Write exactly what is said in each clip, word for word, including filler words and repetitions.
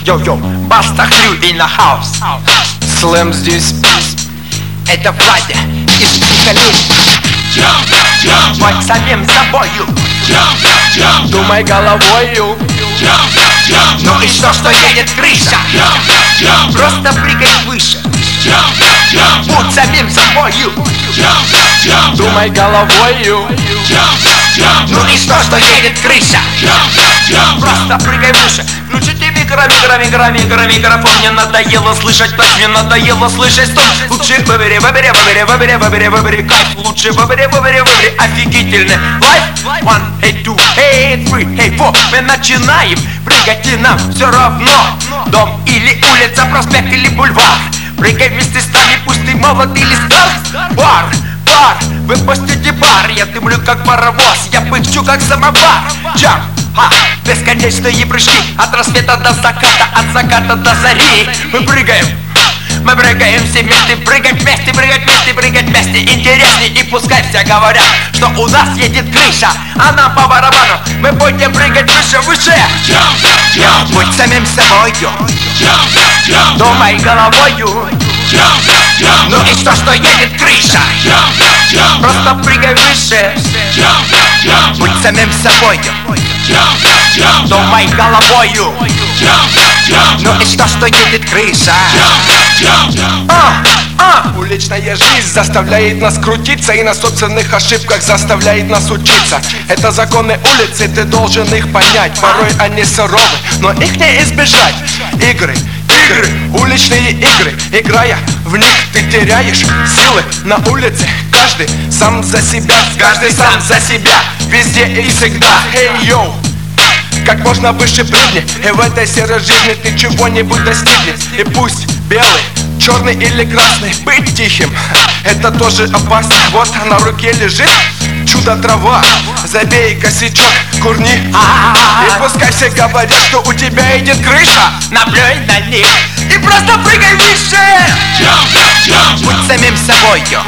Йо-йо, Баста Хрю in the house. Слэм здесь. Это Владя из Психолезии. Будь самим собою, Думай головою. ну и что, что едет крыша? Просто прыгай выше. Будь самим собою, Думай головою. ну и что, что едет крыша? Просто прыгай выше. Включите микро, микро, микро, микро, микрофон. Мне надоело слышать плач, мне надоело слышать стон. Лучше выбери, выбери, выбери, выбери, выбери, выбери кайф. Лучше выбери, выбери, выбери офигительный лайф. One, hey, two, hey, three, hey, four. Мы начинаем прыгать, и нам все равно. Дом или улица, проспект или бульвар. Прыгай вместе с нами, пусть ты молод или стар. Бар, бар, выпустите бар. Я дымлю как паровоз, я пыхчу как самовар. Джамп, ха, бесконечные прыжки. От рассвета до заката, от заката до зари. Мы прыгаем, мы прыгаем все вместе. Прыгать вместе, прыгать вместе, прыгать вместе. Интересней, и пускай все говорят, что у нас едет крыша, а нам по барабану. Мы будем прыгать выше, выше. Будь самим собою, думай головою. Ну и что, что едет крыша? Просто прыгай выше. Будь самим собою, думай головою. Ну и что, что едет крыша? А, а. Уличная жизнь заставляет нас крутиться и на собственных ошибках заставляет нас учиться. Это законы улицы, ты должен их понять. Порой они суровы, но их не избежать. Игры, игры, уличные игры. Играя в них, ты теряешь силы на улице. Каждый сам за себя, каждый сам за себя. Везде и всегда, эй, йоу. Как можно выше прыгни, и в этой серой жизни ты чего-нибудь достигнешь. И пусть белый, черный или красный, быть тихим, это тоже опасно. Вот на руке лежит чудо-трава. Забей косячок, курни, и пускай все говорят, что у тебя идет крыша. Наплюй на них и просто прыгай выше. Будь самим собою,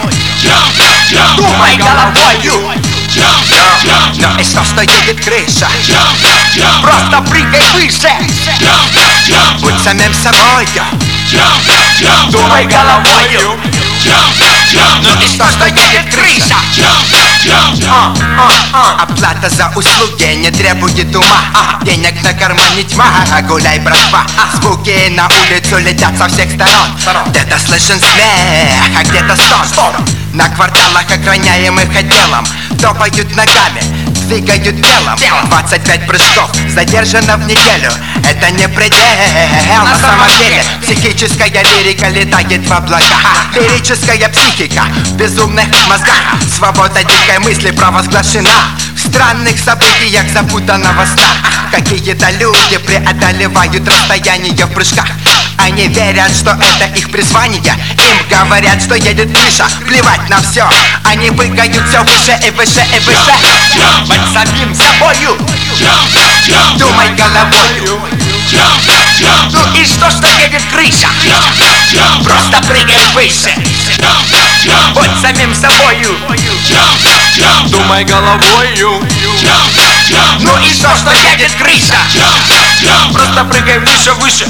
думай головою. Ну и что, что едет крыша? Просто прыгай выше. Будь самим собою, думай головою. Ну и что, что едет крыша? А, а, а. Оплата за услуги не требует ума. а. Денег на кармане тьма, гуляй, братва. Звуки на улицу летят со всех сторон. Где-то слышен смех, а где-то стон. На кварталах, охраняемых отделом, топают ногами, двигают телом. Двадцать пять прыжков задержано в неделю. Это не предел. На самом деле психическая лирика летает в облаках. Лирическая психика в безумных мозгах. Свобода дикой мысли провозглашена. В странных событиях запутанного сна. Какие-то люди преодолевают расстояние в прыжках. Они верят, что это их призвание. Им говорят, что едет крыша. Плевать на все. Они прыгают все выше и выше и выше. Будь самим собою, думай головою. Ну и что, что едет крыша? Просто прыгай выше. Будь самим собою, Думай головою. ну и что, что едет крыша? Просто прыгай выше, выше.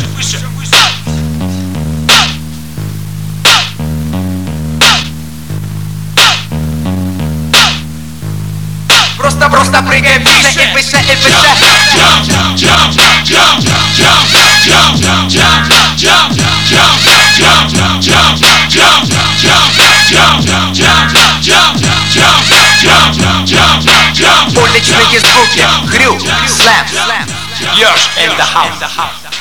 Просто, просто прыгай выше и выше и выше. Уличные звуки, Хрю, Слэм, Ёж in the house.